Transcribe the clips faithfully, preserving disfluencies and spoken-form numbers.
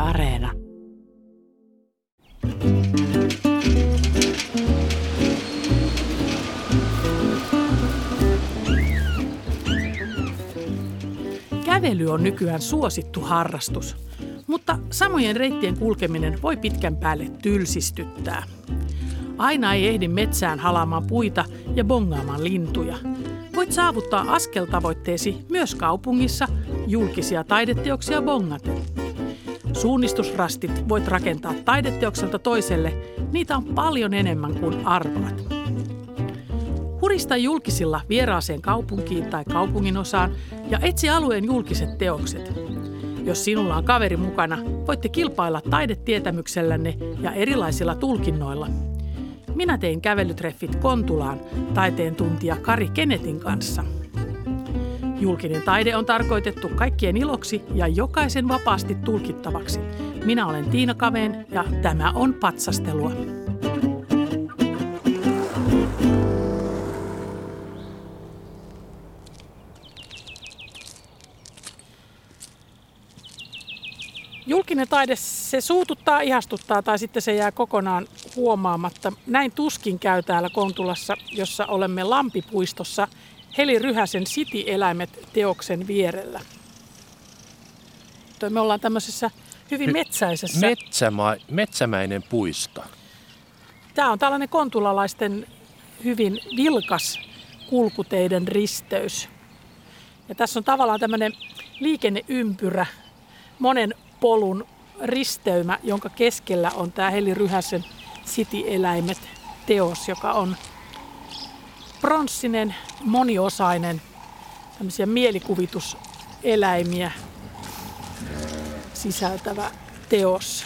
Areena. Kävely on nykyään suosittu harrastus, mutta samojen reittien kulkeminen voi pitkän päälle tylsistyttää. Aina ei ehdi metsään halaamaan puita ja bongaamaan lintuja. Voit saavuttaa askeltavoitteesi myös kaupungissa julkisia taideteoksia bongaten. Suunnistusrastit voit rakentaa taideteokselta toiselle, niitä on paljon enemmän kuin arvaat. Hurista julkisilla vieraaseen kaupunkiin tai kaupunginosaan ja etsi alueen julkiset teokset. Jos sinulla on kaveri mukana, voitte kilpailla taidetietämyksellänne ja erilaisilla tulkinnoilla. Minä tein kävelytreffit Kontulaan taiteen tuntija Kari Kenetin kanssa. Julkinen taide on tarkoitettu kaikkien iloksi ja jokaisen vapaasti tulkittavaksi. Minä olen Tiina Kaveen ja tämä on Patsastelua. Julkinen taide, se suututtaa, ihastuttaa tai sitten se jää kokonaan huomaamatta. Näin tuskin käy täällä Kontulassa, jossa olemme Lampipuistossa Heli Ryhäsen City-eläimet-teoksen vierellä. Me ollaan tämmöisessä hyvin metsäisessä... Metsäma- metsämäinen puisto. Tämä on tällainen kontulalaisten hyvin vilkas kulkuteiden risteys. Ja tässä on tavallaan tämmöinen liikenneympyrä, monen polun risteymä, jonka keskellä on tämä Heli Ryhäsen City-eläimet-teos, joka on pronssinen, moniosainen, tämmöisiä mielikuvituseläimiä sisältävä teos.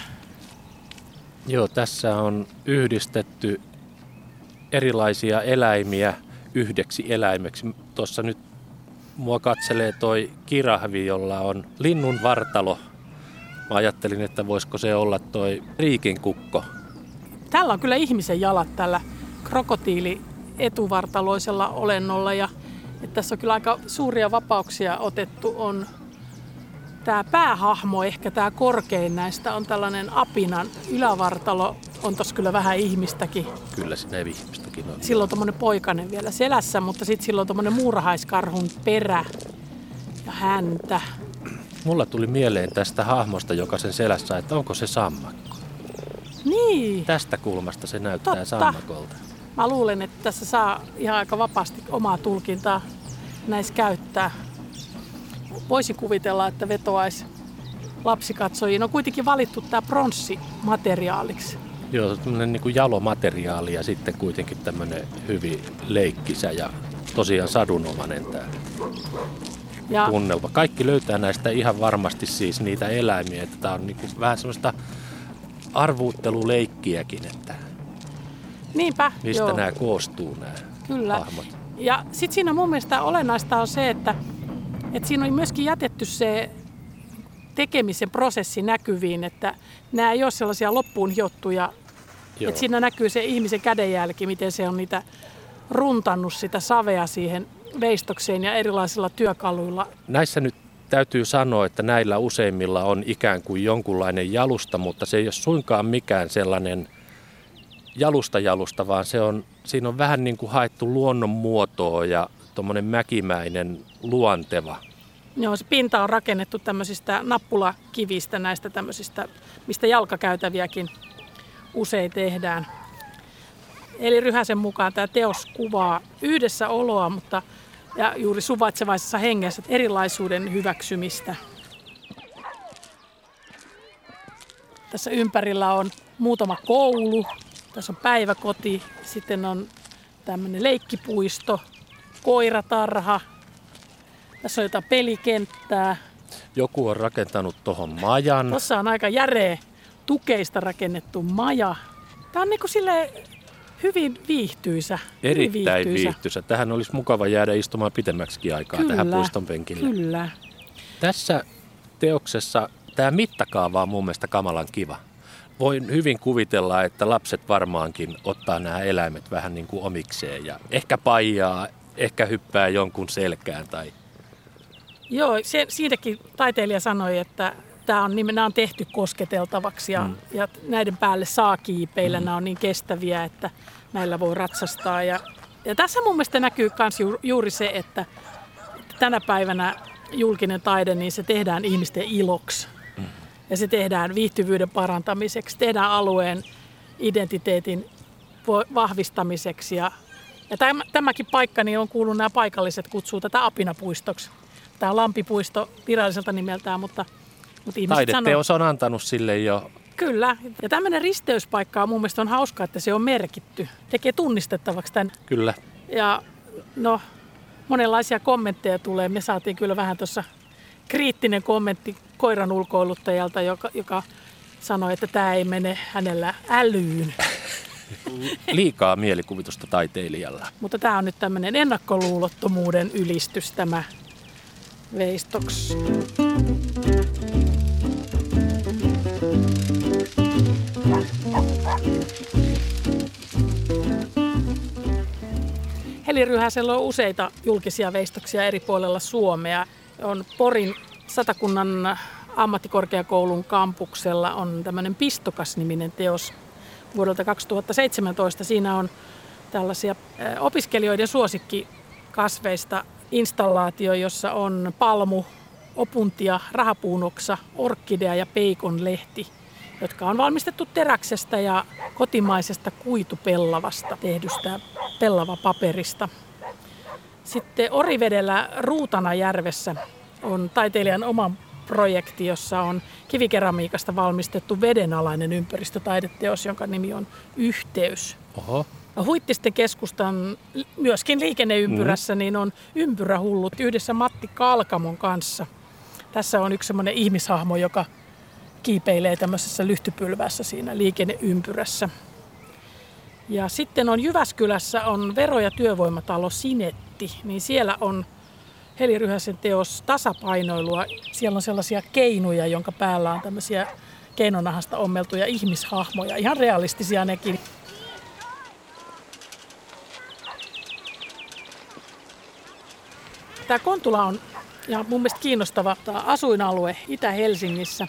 Joo, tässä on yhdistetty erilaisia eläimiä yhdeksi eläimeksi. Tuossa nyt mua katselee toi kirahvi, jolla on linnun vartalo. Mä ajattelin, että voisiko se olla toi riikinkukko. Tällä on kyllä ihmisen jalat tällä krokotiili etuvartaloisella olennolla ja että tässä on kyllä aika suuria vapauksia otettu. On tämä päähahmo, ehkä tämä korkein näistä on tällainen apinan ylävartalo. On tossa kyllä vähän ihmistäkin. Kyllä siinä ihmistäkin on. Silloin on tommonen poikainen vielä selässä, mutta sitten silloin on tommonen muurahaiskarhun perä ja häntä. Mulla tuli mieleen tästä hahmosta, joka sen selässä, että onko se sammakko. Niin. Tästä kulmasta se näyttää Totta. sammakolta. Mä luulen, että tässä saa ihan aika vapaasti omaa tulkintaa näissä käyttää. Voisi kuvitella, että vetoaisi lapsikatsojiin. On kuitenkin valittu tämä pronssimateriaaliksi. Joo, tämmöinen niin kuin jalomateriaali ja sitten kuitenkin tämmöinen hyvin leikkisä ja tosiaan sadunomainen tämä ja tunnelma. Kaikki löytää näistä ihan varmasti siis niitä eläimiä, että tämä on niin kuin vähän semmoista arvuutteluleikkiäkin, että niinpä, mistä joo. nämä koostuu nämä Kyllä. hahmot. Ja sitten siinä mun mielestä olennaista on se, että, että siinä on myöskin jätetty se tekemisen prosessi näkyviin, että nämä ei ole sellaisia loppuun hiottuja, joo. Että siinä näkyy se ihmisen kädenjälki, miten se on niitä runtannut sitä savea siihen veistokseen ja erilaisilla työkaluilla. Näissä nyt täytyy sanoa, että näillä useimmilla on ikään kuin jonkunlainen jalusta, mutta se ei ole suinkaan mikään sellainen jalusta jalusta, vaan se on, siinä on vähän niin kuin haettu luonnon muotoa ja tuommoinen mäkimäinen luonteva. Joo, se pinta on rakennettu tämmöisistä nappulakivistä, näistä tämmöisistä, mistä jalkakäytäviäkin usein tehdään. Eli Ryhäsen mukaan tämä teos kuvaa yhdessä oloa, mutta ja juuri suvaitsevaisessa hengessä erilaisuuden hyväksymistä. Tässä ympärillä on muutama koulu, tässä on päiväkoti, sitten on tämmöinen leikkipuisto, koiratarha, tässä on jotain pelikenttää. Joku on rakentanut tuohon majan. Tuossa on aika järeä tukeista rakennettu maja. Tämä on niin kuin silleen hyvin viihtyisä. Erittäin viihtyisä. viihtyisä. Tähän olisi mukava jäädä istumaan pitemmäksikin aikaa kyllä, tähän puiston penkille. Kyllä. Tässä teoksessa tämä mittakaava on mun mielestä kamalan kiva. Voin hyvin kuvitella, että lapset varmaankin ottaa nämä eläimet vähän niin kuin omikseen ja ehkä paijaa, ehkä hyppää jonkun selkään. Tai... Joo, se, siitäkin taiteilija sanoi, että, Tämä on, nämä on tehty kosketeltavaksi ja, mm. ja näiden päälle saa kiipeillä. Mm. Nämä on niin kestäviä, että näillä voi ratsastaa. Ja, ja tässä mun mielestä näkyy myös juuri se, että tänä päivänä julkinen taide, niin se tehdään ihmisten iloksi. Mm. Ja se tehdään viihtyvyyden parantamiseksi, tehdään alueen identiteetin vahvistamiseksi. Ja, ja täm, tämäkin paikka niin on kuullut, nämä paikalliset kutsuu tätä apinapuistoksi. Tämä on Lampipuisto viralliselta nimeltään, mutta, mutta ihmiset Taideteos sanoo... on antanut sille jo. Kyllä. Ja tämmöinen risteyspaikka on mun mielestä on hauska, että se on merkitty. Tekee tunnistettavaksi tämän. Kyllä. Ja no, monenlaisia kommentteja tulee. Me saatiin kyllä vähän tuossa kriittinen kommentti koiran ulkoiluttajalta, joka, joka sanoi, että tämä ei mene hänellä älyyn. Liikaa mielikuvitusta taiteilijalla. Mutta tämä on nyt tämmöinen ennakkoluulottomuuden ylistys, tämä veistoks. Heli Ryhäsellä on useita julkisia veistoksia eri puolella Suomea. On Porin Satakunnan ammattikorkeakoulun kampuksella on tämmöinen Pistokas-niminen teos vuodelta kaksituhattaseitsemäntoista. Siinä on tällaisia opiskelijoiden suosikkikasveista installaatio, jossa on palmu, opuntia, rahapuunoksa, orkkidea ja peikonlehti, jotka on valmistettu teräksestä ja kotimaisesta kuitupellavasta tehdystä pellavapaperista. Sitten Orivedellä Ruutanajärvessä on taiteilijan oma projekti, jossa on kivikeramiikasta valmistettu vedenalainen ympäristötaideteos, jonka nimi on Yhteys. Oho. Huittisten keskustan myöskin liikenneympyrässä mm. niin on Ympyrähullut yhdessä Matti Kalkamon kanssa. Tässä on yksi semmoinen ihmishahmo, joka kiipeilee tämmöisessä lyhtypylvässä siinä liikenneympyrässä. Ja sitten on Jyväskylässä on vero- ja työvoimatalo Sinetti, niin siellä on Heli Ryhäsen teos Tasapainoilua. Siellä on sellaisia keinuja, jonka päällä on tämmöisiä keinonahasta ommeltuja ihmishahmoja, ihan realistisia nekin. Tämä Kontula on ja mun mielestä kiinnostava asuinalue Itä-Helsingissä,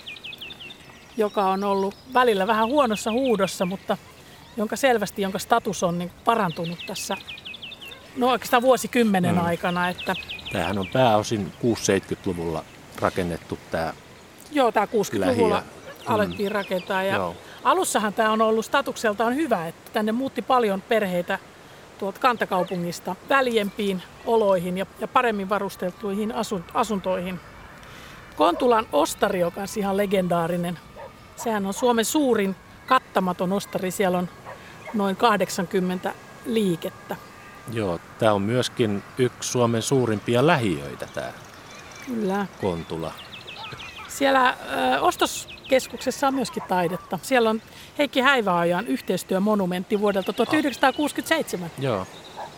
joka on ollut välillä vähän huonossa huudossa, mutta jonka selvästi, jonka status on niin parantunut tässä no oikeastaan vuosikymmenen mm. aikana. Että tämähän on pääosin kuusikymmentä-seitsemänkymmentäluvulla rakennettu tämä. Joo, tämä kuusikymmentäluvulla alettiin mm. rakentaa. Ja Joo. alussahan tämä on ollut statukseltaan hyvä, että tänne muutti paljon perheitä tuolta kantakaupungista väljempiin oloihin ja, ja paremmin varusteltuihin asun, asuntoihin. Kontulan ostari, joka on ihan legendaarinen. Sehän on Suomen suurin kattamaton ostari. Siellä on noin kahdeksankymmentä liikettä. Joo, tämä on myöskin yksi Suomen suurimpia lähiöitä tämä Kyllä. Kontula. Siellä ö, ostoskeskuksessa on myöskin taidetta. Siellä on Heikki Häiväojan yhteistyömonumentti vuodelta tuhatyhdeksänsataakuusikymmentäseitsemän. Joo.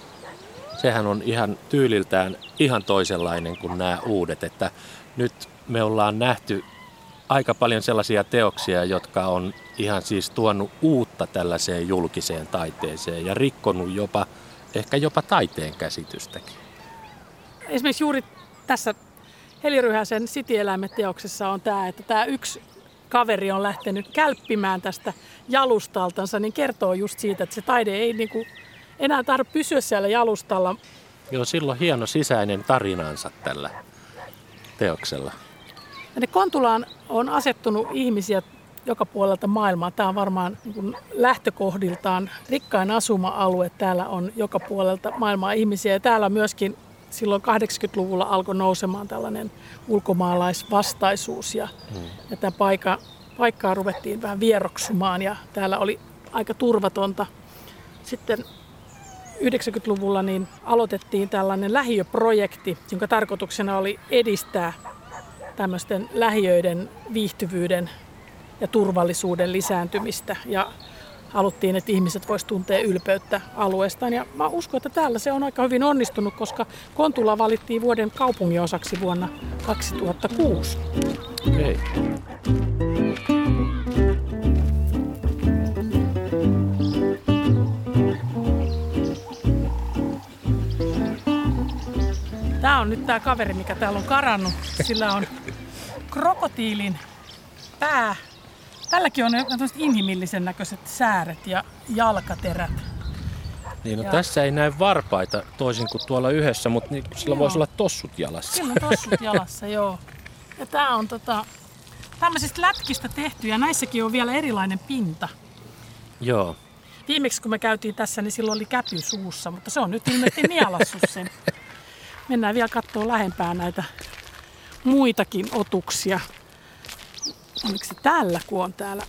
Sehän on ihan tyyliltään ihan toisenlainen kuin nämä uudet. Että nyt me ollaan nähty aika paljon sellaisia teoksia, jotka on ihan siis tuonut uutta tällaiseen julkiseen taiteeseen ja rikkonut jopa, ehkä jopa taiteen käsitystäkin. Esimerkiksi juuri tässä Heli Ryhäsen City-eläimet-teoksessa on tämä, että tämä yksi kaveri on lähtenyt kälppimään tästä jalustaltansa, niin kertoo just siitä, että se taide ei niin kuin enää tarvitse pysyä siellä jalustalla. Joo, silloin hieno sisäinen tarinansa tällä teoksella. Tänne Kontulaan on asettunut ihmisiä joka puolelta maailmaa. Tämä on varmaan niin kuin lähtökohdiltaan rikkain asuma-alue. Täällä on joka puolelta maailmaa ihmisiä ja täällä myöskin silloin kahdeksankymmentäluvulla alkoi nousemaan tällainen ulkomaalaisvastaisuus ja, hmm. ja tämä paikka, paikkaa ruvettiin vähän vieroksumaan ja täällä oli aika turvatonta. Sitten yhdeksänkymmentäluvulla niin aloitettiin tällainen lähiöprojekti, jonka tarkoituksena oli edistää tämmöisten lähiöiden viihtyvyyden ja turvallisuuden lisääntymistä ja haluttiin, että ihmiset voisivat tuntea ylpeyttä alueestaan. Ja mä uskon, että täällä se on aika hyvin onnistunut, koska Kontula valittiin vuoden kaupunginosaksi vuonna kaksituhattakuusi. Okei. Tämä on nyt tämä kaveri, mikä täällä on karannut. Sillä on krokotiilin pää. Tälläkin on inhimillisen näköiset sääret ja jalkaterät. Niin, no ja... tässä ei näy varpaita toisin kuin tuolla yhdessä, mutta niin, sillä joo. voisi olla tossut jalassa. Sillä on tossut jalassa, joo. Ja tää on tota, tämmöisistä lätkistä tehty ja näissäkin on vielä erilainen pinta. Joo. Viimeksi kun me käytiin tässä, niin silloin oli käpy suussa, mutta se on nyt ilmeisesti nielassut sen. Mennään vielä katsoa lähempää näitä muitakin otuksia. Oliko se täällä, kun on täällä?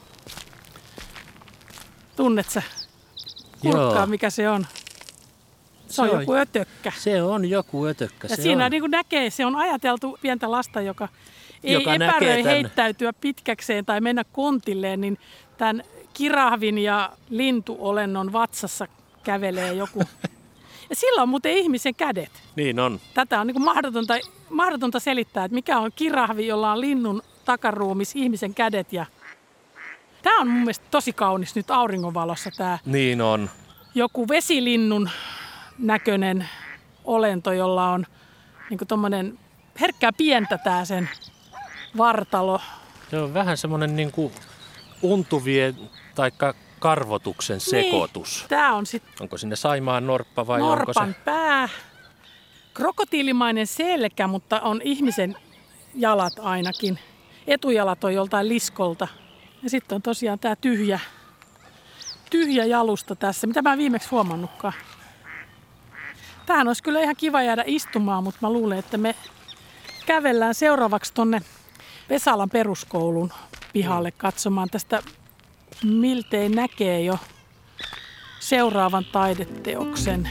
Tunnet sä kurkkaa, mikä se on? Se, se on joku ötökkä. Se on joku ötökkä. Ja se siinä on. Niin kuin näkee, se on ajateltu pientä lasta, joka ei joka epäröi heittäytyä pitkäkseen tai mennä kontilleen, niin tämän kirahvin ja lintuolennon vatsassa kävelee joku. Ja sillä on muuten ihmisen kädet. Niin on. Tätä on niin kuin mahdotonta, mahdotonta selittää, että mikä on kirahvi, jolla on linnun takaruumis, ihmisen kädet. Ja... Tämä on mun mielestä tosi kaunis nyt auringonvalossa tämä. Niin on. Joku vesilinnun näköinen olento, jolla on niin kuin tommonen herkkää pientä tää sen vartalo. Se on vähän semmoinen niin kuin untuvien tai karvotuksen sekoitus. Niin, tää on sit onko sinne Saimaan norppa vai norpan onko se... pää. Krokotiilimainen selkä, mutta on ihmisen jalat ainakin. Etujalat on joltain liskolta. Ja sitten on tosiaan tää tyhjä, tyhjä jalusta tässä, mitä mä en viimeksi huomannutkaan. Tähän olisi kyllä ihan kiva jäädä istumaan, mutta mä luulen, että me kävellään seuraavaksi tonne Vesalan peruskoulun pihalle katsomaan tästä, miltei näkee jo seuraavan taideteoksen.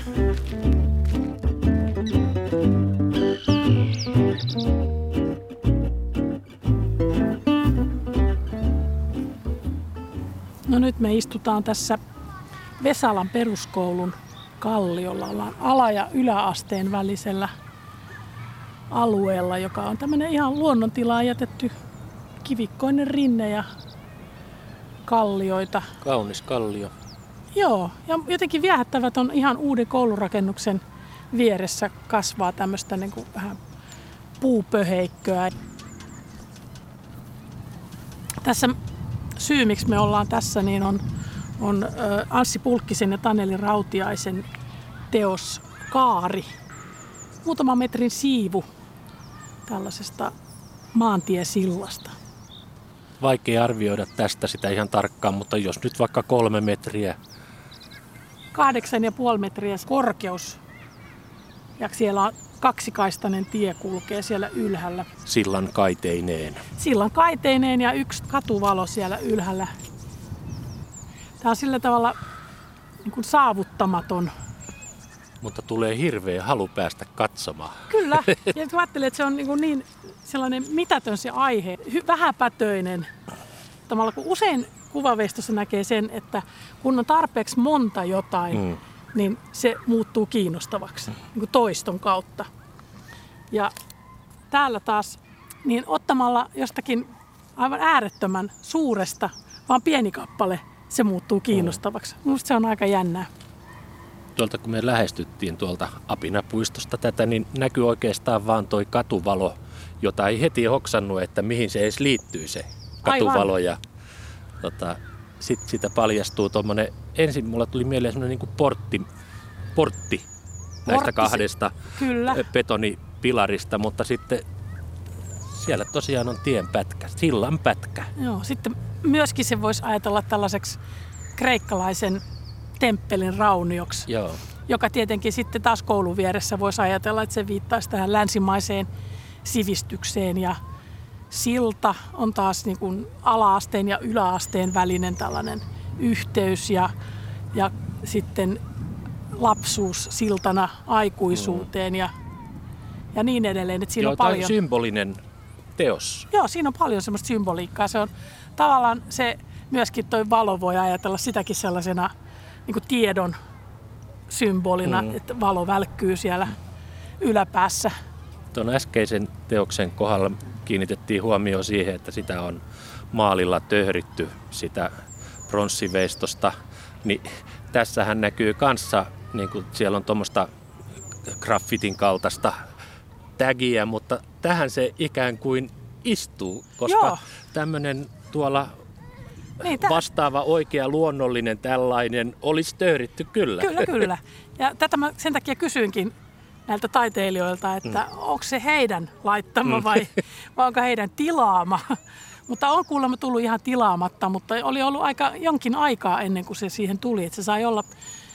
No nyt me istutaan tässä Vesalan peruskoulun kalliolla. Ollaan ala- ja yläasteen välisellä alueella, joka on tämmöinen ihan luonnontilaan jätetty kivikkoinen rinne ja kallioita. Kaunis kallio. Joo, ja jotenkin viehättävät on ihan uuden koulurakennuksen vieressä kasvaa tämmöistä niin kuin vähän puupöheikköä. Tässä syy, miksi me ollaan tässä, niin on, on Anssi Pulkkisen ja Taneli Rautiaisen teos Kaari. Muutaman metrin siivu tällaisesta maantiesillasta. Vaikea arvioida tästä sitä ihan tarkkaan, mutta jos nyt vaikka kolme metriä. Kahdeksan ja puoli metriä korkeus. Ja siellä on kaksikaistainen tie kulkee siellä ylhäällä. Sillan kaiteineen. Sillan kaiteineen ja yksi katuvalo siellä ylhäällä. Tämä on sillä tavalla niin kuin saavuttamaton. Mutta tulee hirveä halu päästä katsomaan. Kyllä. Ja ajattelin, että se on niin, kuin niin sellainen mitätön se aihe. Vähäpätöinen. Tavallaan kun usein kuvaveistossa näkee sen, että kun on tarpeeksi monta jotain, mm. niin se muuttuu kiinnostavaksi mm. niin kuin toiston kautta. Ja täällä taas, niin ottamalla jostakin aivan äärettömän suuresta, vaan pieni kappale, se muuttuu kiinnostavaksi. Mm. Minusta se on aika jännää. Tuolta kun me lähestyttiin tuolta Apinapuistosta tätä, niin näkyy oikeastaan vaan toi katuvalo, jota ei heti hoksannut, että mihin se edes liittyy se katuvalo. Aivan. Ja tota, sitten sitä paljastuu tuommoinen, ensin mulla tuli mieleen semmoinen niin kuin portti, portti näistä portti, kahdesta kyllä. betonipilarista, mutta sitten siellä tosiaan on tien pätkä, sillan pätkä. Joo, sitten myöskin se voisi ajatella tällaiseksi kreikkalaisen temppelin raunioksi, joo. joka tietenkin sitten taas koulun vieressä voisi ajatella, että se viittaisi tähän länsimaiseen sivistykseen. Ja silta on taas niin kuin ala-asteen ja yläasteen välinen tällainen yhteys ja, ja sitten lapsuus siltana aikuisuuteen mm. ja, ja niin edelleen. Että siinä joo, on paljon on symbolinen teos. Joo, siinä on paljon semmoista symboliikkaa. Se on tavallaan se, myöskin toi valo voi ajatella sitäkin sellaisena niin kuin tiedon symbolina, mm. että valo välkkyy siellä yläpäässä. Tuon äskeisen teoksen kohdalla kiinnitettiin huomioon siihen, että sitä on maalilla töhritty sitä pronssiveistosta. Niin tässähän näkyy kanssa, niin kuin siellä on tuommoista graffitin kaltaista tagia, mutta tähän se ikään kuin istuu, koska joo. tämmöinen tuolla Niin, tä- vastaava oikea luonnollinen tällainen olisi töyritty kyllä. Kyllä, kyllä. Ja tätä mä sen takia kysyinkin näiltä taiteilijoilta, että mm. onko se heidän laittama vai, vai onko heidän tilaama. Mutta on kuulemma tullut ihan tilaamatta, mutta oli ollut aika jonkin aikaa ennen kuin se siihen tuli, että se sai olla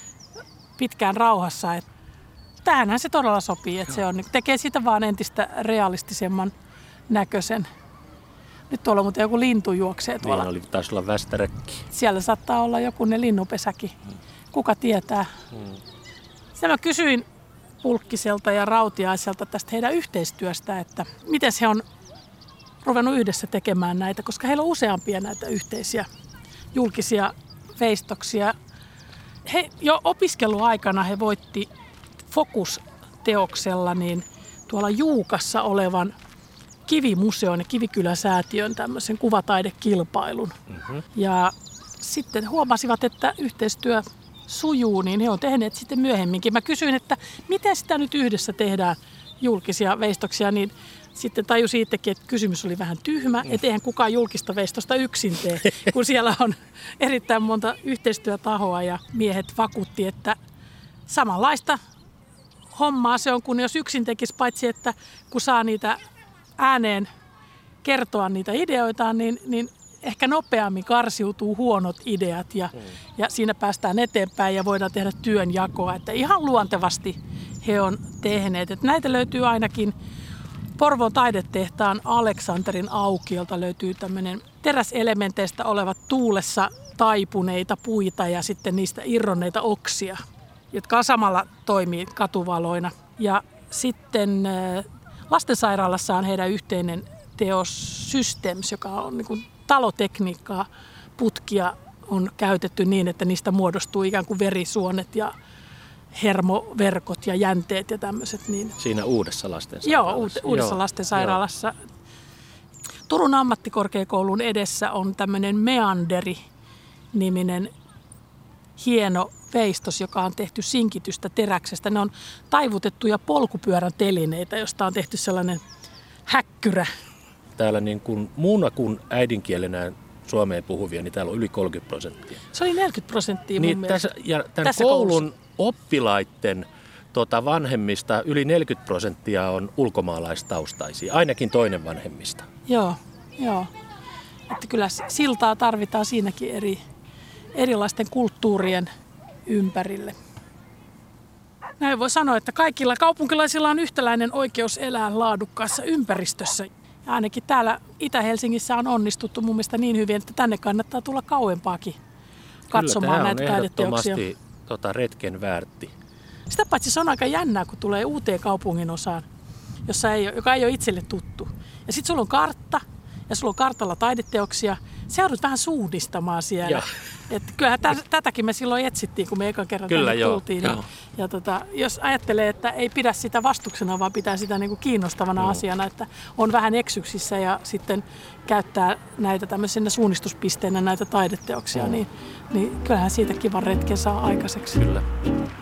pitkään rauhassa. Että tähänhän se todella sopii, että se on, tekee sitä vaan entistä realistisemman näköisen. Nyt tuolla muuten joku lintu juoksee tuolla. Niin oli, taisi olla västäräkki. Siellä saattaa olla joku ne linnupesäkin. Kuka tietää. Hmm. Sitten mä kysyin Pulkkiselta ja Rautiaiselta tästä heidän yhteistyöstä, että miten he on ruvennut yhdessä tekemään näitä, koska heillä on useampia näitä yhteisiä julkisia veistoksia. He jo opiskeluaikana he voitti Focus-teoksella niin tuolla Juukassa olevan Kivimuseon ja Kivikyläsäätiön tämmöisen kuvataidekilpailun. Mm-hmm. Ja sitten huomasivat, että yhteistyö sujuu, niin he on tehneet sitten myöhemminkin. Mä kysyin, että miten sitä nyt yhdessä tehdään julkisia veistoksia, niin sitten tajusin itsekin, että kysymys oli vähän tyhmä, mm. että eihän kukaan julkista veistosta yksin tee, kun siellä on erittäin monta yhteistyötahoa ja miehet vakuutti, että samanlaista hommaa se on, kun jos yksin tekisi, paitsi että kun saa niitä ääneen kertoa niitä ideoitaan, niin, niin ehkä nopeammin karsiutuu huonot ideat ja, mm. ja siinä päästään eteenpäin ja voidaan tehdä työnjakoa. Että ihan luontevasti he on tehneet. Että näitä löytyy ainakin Porvoon taidetehtaan Aleksanterin aukiolta löytyy tämmöinen teräselementeistä olevat tuulessa taipuneita puita ja sitten niistä irronneita oksia, jotka samalla toimii katuvaloina. Ja sitten lastensairaalassa on heidän yhteinen teos Systems, joka on niin kuin talotekniikkaa. Putkia on käytetty niin, että niistä muodostuu ikään kuin verisuonet ja hermoverkot ja jänteet ja tämmöiset. Niin. Siinä uudessa lastensairaalassa. Joo, uudessa Joo, lastensairaalassa. Jo. Turun ammattikorkeakoulun edessä on tämmöinen Meanderi-niminen hieno veistos, joka on tehty sinkitystä teräksestä. Ne on taivutettuja polkupyörän telineitä, josta on tehty sellainen häkkyrä. Täällä niin kuin muuna kuin äidinkielenään suomeen puhuvia, niin täällä on yli kolmekymmentä prosenttia. Se oli neljäkymmentä prosenttia niin mun tässä, mielestä. ja tämän tässä koulun koulussa. oppilaiden tota, vanhemmista yli neljäkymmentä prosenttia on ulkomaalaistaustaisia, ainakin toinen vanhemmista. Joo, joo. Että kyllä siltaa tarvitaan siinäkin eri, erilaisten kulttuurien ympärille. Näin voi sanoa, että kaikilla kaupunkilaisilla on yhtäläinen oikeus elää laadukkaassa ympäristössä. Ja ainakin täällä Itä-Helsingissä on onnistuttu mun mielestä niin hyvin, että tänne kannattaa tulla kauempaakin katsomaan näitä taideteoksia. Kyllä, tämä on ehdottomasti tota, retken väärti. Sitä paitsi se on aika jännää, kun tulee uuteen kaupungin osaan, jossa ei ole, joka ei ole itselle tuttu. Ja sitten sulla on kartta, ja sulla on kartalla taideteoksia. Se joudut vähän suunnistamaan siellä. Että kyllähän täs, tätäkin me silloin etsittiin, kun me ekan kerran Kyllä, tänne joo, tultiin. Joo. Ja tota, jos ajattelee, että ei pidä sitä vastuksena, vaan pitää sitä niin kuin kiinnostavana mm. asiana, että on vähän eksyksissä ja sitten käyttää näitä tämmöisenä suunnistuspisteenä näitä taideteoksia, mm. niin, niin kyllähän siitä kivan retken saa aikaiseksi. Kyllä.